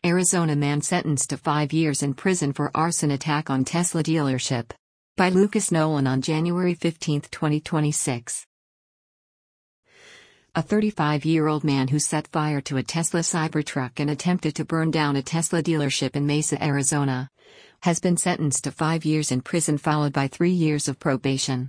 Arizona man sentenced to 5 years in prison for arson attack on Tesla dealership. By Lucas Nolan on January 15, 2026. A 35-year-old man who set fire to a Tesla Cybertruck and attempted to burn down a Tesla dealership in Mesa, Arizona, has been sentenced to 5 years in prison followed by 3 years of probation.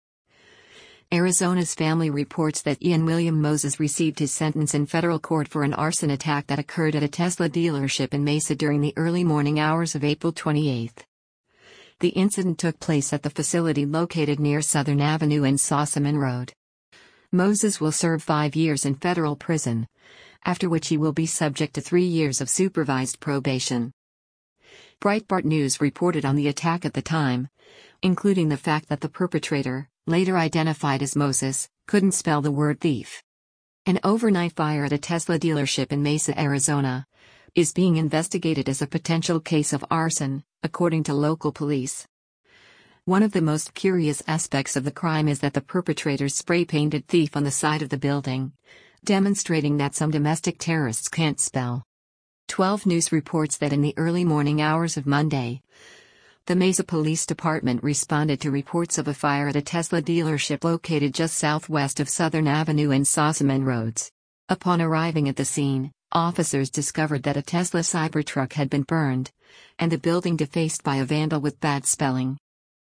Arizona's Family reports that Ian William Moses received his sentence in federal court for an arson attack that occurred at a Tesla dealership in Mesa during the early morning hours of April 28. The incident took place at the facility located near Southern Avenue and Sossaman Road. Moses will serve 5 years in federal prison, after which he will be subject to 3 years of supervised probation. Breitbart News reported on the attack at the time, including the fact that the perpetrator, later identified as Moses, couldn't spell the word thief. An overnight fire at a Tesla dealership in Mesa, Arizona, is being investigated as a potential case of arson, according to local police. One of the most curious aspects of the crime is that the perpetrators spray-painted thief on the side of the building, demonstrating that some domestic terrorists can't spell. 12 News reports that in the early morning hours of Monday, the Mesa Police Department responded to reports of a fire at a Tesla dealership located just southwest of Southern Avenue and Sossaman Roads. Upon arriving at the scene, officers discovered that a Tesla Cybertruck had been burned, and the building defaced by a vandal with bad spelling.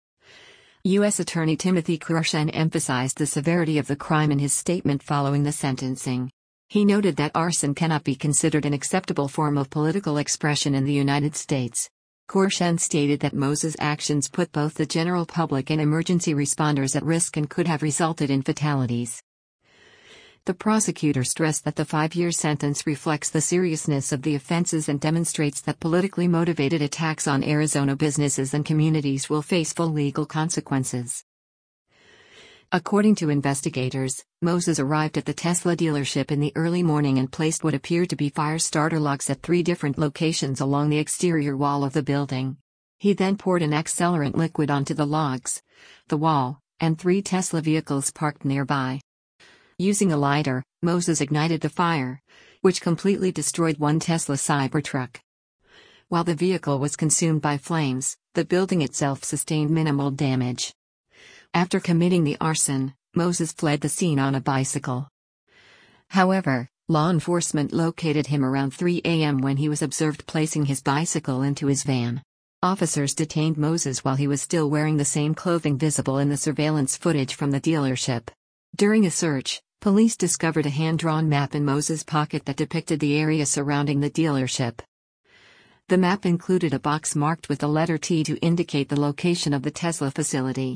U.S. Attorney Timothy Kurkjian emphasized the severity of the crime in his statement following the sentencing. He noted that arson cannot be considered an acceptable form of political expression in the United States. Kurkjian stated that Moses' actions put both the general public and emergency responders at risk and could have resulted in fatalities. The prosecutor stressed that the 5-year sentence reflects the seriousness of the offenses and demonstrates that politically motivated attacks on Arizona businesses and communities will face full legal consequences. According to investigators, Moses arrived at the Tesla dealership in the early morning and placed what appeared to be fire starter locks at 3 different locations along the exterior wall of the building. He then poured an accelerant liquid onto the logs, the wall, and 3 Tesla vehicles parked nearby. Using a lighter, Moses ignited the fire, which completely destroyed one Tesla Cybertruck. While the vehicle was consumed by flames, the building itself sustained minimal damage. After committing the arson, Moses fled the scene on a bicycle. However, law enforcement located him around 3 a.m. when he was observed placing his bicycle into his van. Officers detained Moses while he was still wearing the same clothing visible in the surveillance footage from the dealership. During a search, police discovered a hand-drawn map in Moses' pocket that depicted the area surrounding the dealership. The map included a box marked with the letter T to indicate the location of the Tesla facility.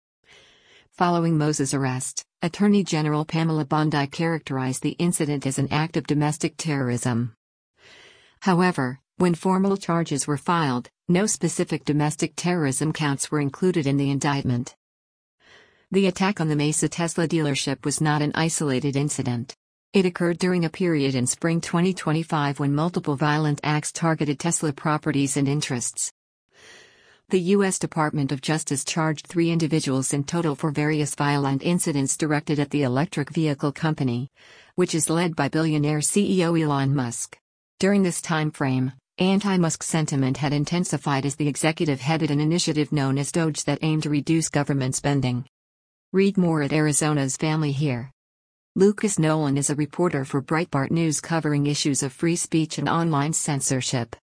Following Moses' arrest, Attorney General Pamela Bondi characterized the incident as an act of domestic terrorism. However, when formal charges were filed, no specific domestic terrorism counts were included in the indictment. The attack on the Mesa Tesla dealership was not an isolated incident. It occurred during a period in spring 2025 when multiple violent acts targeted Tesla properties and interests. The U.S. Department of Justice charged 3 individuals in total for various violent incidents directed at the electric vehicle company, which is led by billionaire CEO Elon Musk. During this time frame, anti-Musk sentiment had intensified as the executive headed an initiative known as DOGE that aimed to reduce government spending. Read more at Arizona's Family here. Lucas Nolan is a reporter for Breitbart News covering issues of free speech and online censorship.